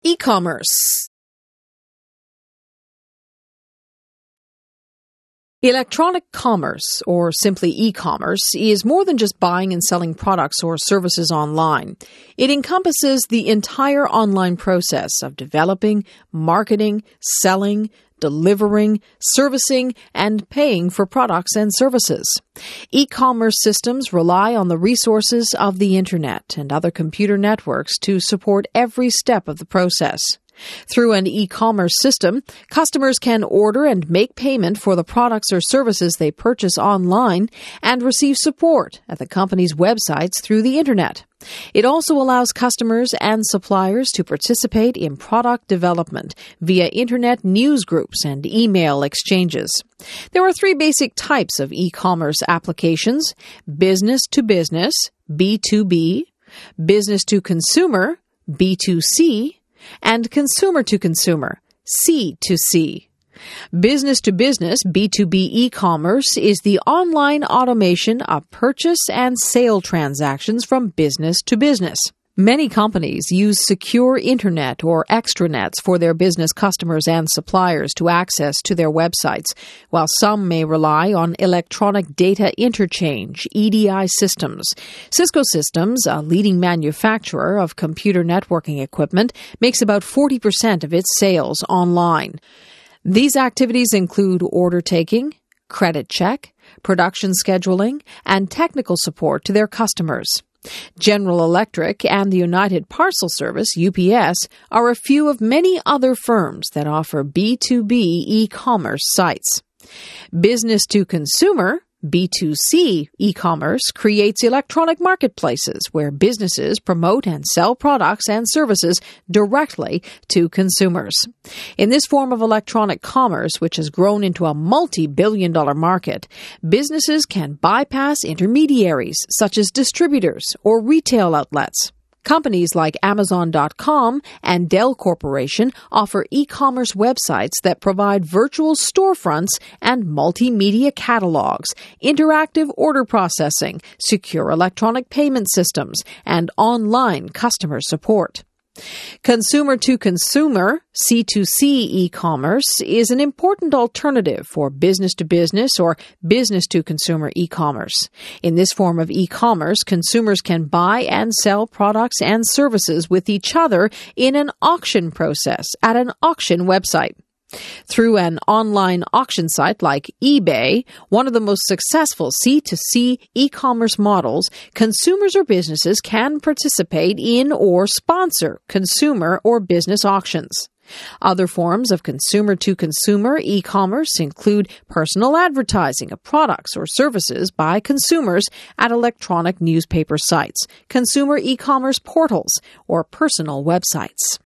E-commerce. Electronic commerce, or simply e-commerce, is more than just buying and selling products or services online. It encompasses the entire online process of developing, marketing, selling, delivering, servicing, and paying for products and services. E-commerce systems rely on the resources of the Internet and other computer networks to support every step of the process. Through an e-commerce system, customers can order and make payment for the products or services they purchase online and receive support at the company's websites through the Internet. It also allows customers and suppliers to participate in product development via Internet news groups and email exchanges. There are three basic types of e-commerce applications: business to business, B2B, business to consumer, B2C, and consumer to consumer, C2C. Business to business, B2B e-commerce, is the online automation of purchase and sale transactions from business to business. Many companies use secure internet or extranets for their business customers and suppliers to access to their websites, while some may rely on electronic data interchange, EDI systems. Cisco Systems, a leading manufacturer of computer networking equipment, makes about 40% of its sales online. These activities include order taking, credit check, production scheduling, and technical support to their customers. General Electric and the United Parcel Service, UPS, are a few of many other firms that offer B2B e-commerce sites. Business to consumer, B2C e-commerce, creates electronic marketplaces where businesses promote and sell products and services directly to consumers. In this form of electronic commerce, which has grown into a multi-billion-dollar market, businesses can bypass intermediaries such as distributors or retail outlets. Companies like Amazon.com and Dell Corporation offer e-commerce websites that provide virtual storefronts and multimedia catalogs, interactive order processing, secure electronic payment systems, and online customer support. Consumer to consumer, C2C e-commerce, is an important alternative for business to business or business to consumer e-commerce. In this form of e-commerce, consumers can buy and sell products and services with each other in an auction process at an auction website. Through an online auction site like eBay, one of the most successful C2C e-commerce models, consumers or businesses can participate in or sponsor consumer or business auctions. Other forms of consumer-to-consumer e-commerce include personal advertising of products or services by consumers at electronic newspaper sites, consumer e-commerce portals, or personal websites.